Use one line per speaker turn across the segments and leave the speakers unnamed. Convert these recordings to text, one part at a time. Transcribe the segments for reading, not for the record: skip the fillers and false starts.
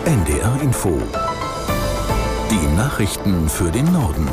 NDR Info. Die Nachrichten für den Norden.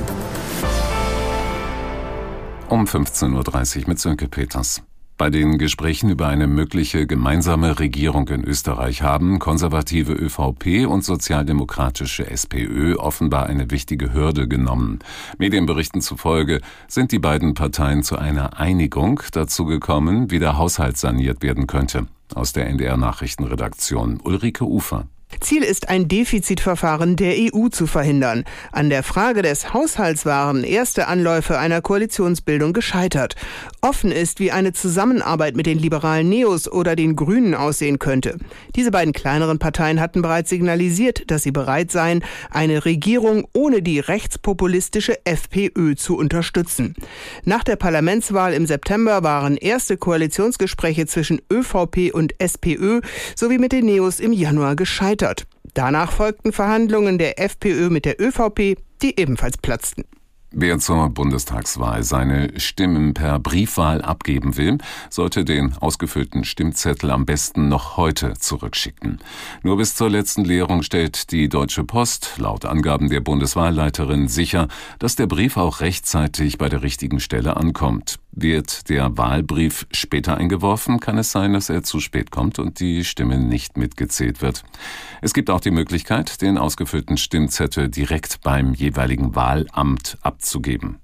Um 15.30 Uhr mit Sönke Peters. Bei den Gesprächen über eine mögliche gemeinsame Regierung in Österreich haben konservative ÖVP und sozialdemokratische SPÖ offenbar eine wichtige Hürde genommen. Medienberichten zufolge sind die beiden Parteien zu einer Einigung dazu gekommen, wie der Haushalt saniert werden könnte. Aus der NDR-Nachrichtenredaktion Ulrike Ufer.
Ziel ist, ein Defizitverfahren der EU zu verhindern. An der Frage des Haushalts waren erste Anläufe einer Koalitionsbildung gescheitert. Offen ist, wie eine Zusammenarbeit mit den liberalen Neos oder den Grünen aussehen könnte. Diese beiden kleineren Parteien hatten bereits signalisiert, dass sie bereit seien, eine Regierung ohne die rechtspopulistische FPÖ zu unterstützen. Nach der Parlamentswahl im September waren erste Koalitionsgespräche zwischen ÖVP und SPÖ sowie mit den Neos im Januar gescheitert. Danach folgten Verhandlungen der FPÖ mit der ÖVP, die ebenfalls platzten.
Wer zur Bundestagswahl seine Stimmen per Briefwahl abgeben will, sollte den ausgefüllten Stimmzettel am besten noch heute zurückschicken. Nur bis zur letzten Leerung stellt die Deutsche Post laut Angaben der Bundeswahlleiterin sicher, dass der Brief auch rechtzeitig bei der richtigen Stelle ankommt. Wird der Wahlbrief später eingeworfen, kann es sein, dass er zu spät kommt und die Stimme nicht mitgezählt wird. Es gibt auch die Möglichkeit, den ausgefüllten Stimmzettel direkt beim jeweiligen Wahlamt abzugeben.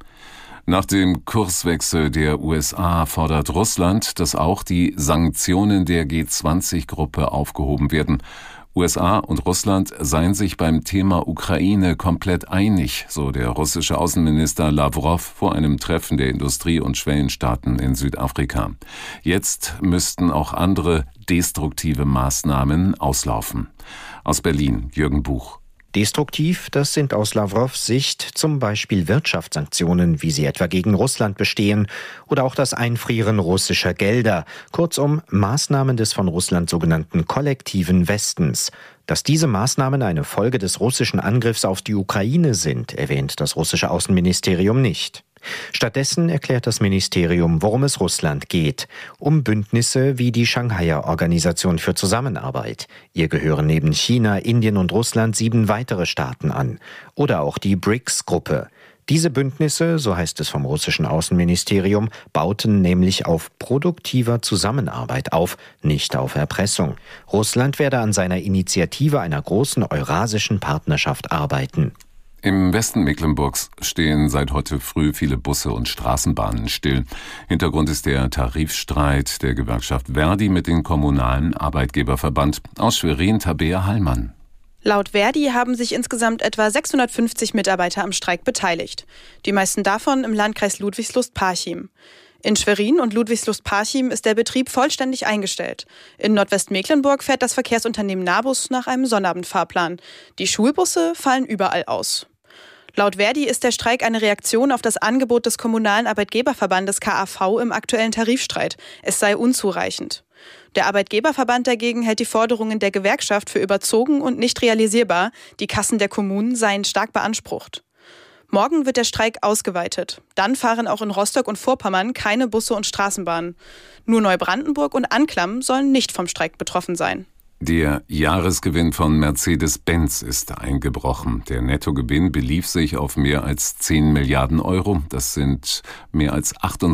Nach dem Kurswechsel der USA fordert Russland, dass auch die Sanktionen der G20-Gruppe aufgehoben werden. USA und Russland seien sich beim Thema Ukraine komplett einig, so der russische Außenminister Lawrow vor einem Treffen der Industrie- und Schwellenstaaten in Südafrika. Jetzt müssten auch andere destruktive Maßnahmen auslaufen. Aus Berlin, Jürgen Buch.
Destruktiv, das sind aus Lawrows Sicht zum Beispiel Wirtschaftssanktionen, wie sie etwa gegen Russland bestehen, oder auch das Einfrieren russischer Gelder, kurzum Maßnahmen des von Russland sogenannten kollektiven Westens. Dass diese Maßnahmen eine Folge des russischen Angriffs auf die Ukraine sind, erwähnt das russische Außenministerium nicht. Stattdessen erklärt das Ministerium, worum es Russland geht. Um Bündnisse wie die Shanghaier Organisation für Zusammenarbeit. Ihr gehören neben China, Indien und Russland 7 weitere Staaten an. Oder auch die BRICS-Gruppe. Diese Bündnisse, so heißt es vom russischen Außenministerium, bauten nämlich auf produktiver Zusammenarbeit auf, nicht auf Erpressung. Russland werde an seiner Initiative einer großen eurasischen Partnerschaft arbeiten.
Im Westen Mecklenburgs stehen seit heute früh viele Busse und Straßenbahnen still. Hintergrund ist der Tarifstreit der Gewerkschaft Verdi mit dem kommunalen Arbeitgeberverband. Aus Schwerin, Tabea Hallmann.
Laut Verdi haben sich insgesamt etwa 650 Mitarbeiter am Streik beteiligt. Die meisten davon im Landkreis Ludwigslust-Parchim. In Schwerin und Ludwigslust-Parchim ist der Betrieb vollständig eingestellt. In Nordwestmecklenburg fährt das Verkehrsunternehmen Nabus nach einem Sonnabendfahrplan. Die Schulbusse fallen überall aus. Laut Verdi ist der Streik eine Reaktion auf das Angebot des kommunalen Arbeitgeberverbandes KAV im aktuellen Tarifstreit. Es sei unzureichend. Der Arbeitgeberverband dagegen hält die Forderungen der Gewerkschaft für überzogen und nicht realisierbar. Die Kassen der Kommunen seien stark beansprucht. Morgen wird der Streik ausgeweitet. Dann fahren auch in Rostock und Vorpommern keine Busse und Straßenbahnen. Nur Neubrandenburg und Anklam sollen nicht vom Streik betroffen sein.
Der Jahresgewinn von Mercedes-Benz ist eingebrochen. Der Nettogewinn belief sich auf mehr als 10 Milliarden Euro. Das sind mehr als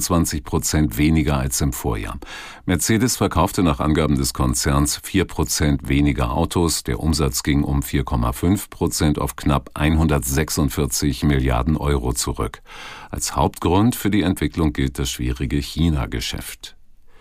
28% weniger als im Vorjahr. Mercedes verkaufte nach Angaben des Konzerns 4% weniger Autos. Der Umsatz ging um 4,5% auf knapp 146 Milliarden Euro zurück. Als Hauptgrund für die Entwicklung gilt das schwierige China-Geschäft.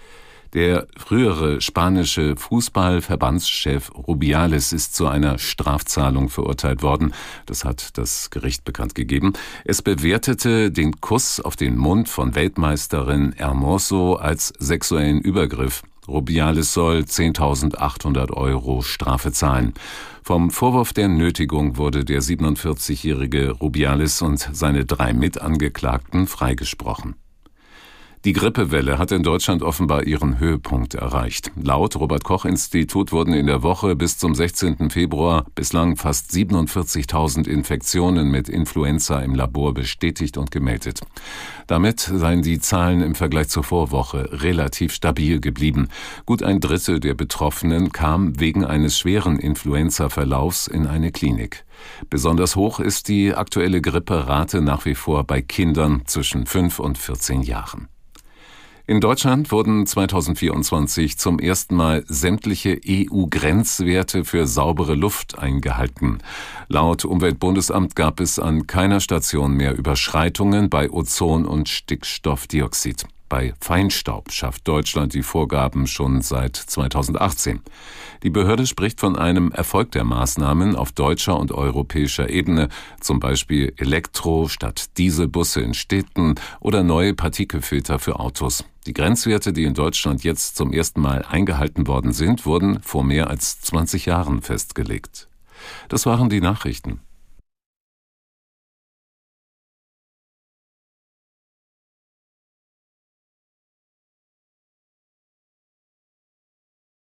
Der frühere spanische Fußballverbandschef Rubiales ist zu einer Strafzahlung verurteilt worden. Das hat das Gericht bekannt gegeben. Es bewertete den Kuss auf den Mund von Weltmeisterin Hermoso als sexuellen Übergriff. Rubiales soll 10.800 Euro Strafe zahlen. Vom Vorwurf der Nötigung wurde der 47-jährige Rubiales und seine 3 Mitangeklagten freigesprochen. Die Grippewelle hat in Deutschland offenbar ihren Höhepunkt erreicht. Laut Robert-Koch-Institut wurden in der Woche bis zum 16. Februar bislang fast 47.000 Infektionen mit Influenza im Labor bestätigt und gemeldet. Damit seien die Zahlen im Vergleich zur Vorwoche relativ stabil geblieben. Gut ein Drittel der Betroffenen kam wegen eines schweren Influenza-Verlaufs in eine Klinik. Besonders hoch ist die aktuelle Gripperate nach wie vor bei Kindern zwischen 5 und 14 Jahren. In Deutschland wurden 2024 zum ersten Mal sämtliche EU-Grenzwerte für saubere Luft eingehalten. Laut Umweltbundesamt gab es an keiner Station mehr Überschreitungen bei Ozon und Stickstoffdioxid. Bei Feinstaub schafft Deutschland die Vorgaben schon seit 2018. Die Behörde spricht von einem Erfolg der Maßnahmen auf deutscher und europäischer Ebene, zum Beispiel Elektro- statt Dieselbusse in Städten oder neue Partikelfilter für Autos. Die Grenzwerte, die in Deutschland jetzt zum ersten Mal eingehalten worden sind, wurden vor mehr als 20 Jahren festgelegt. Das waren die Nachrichten.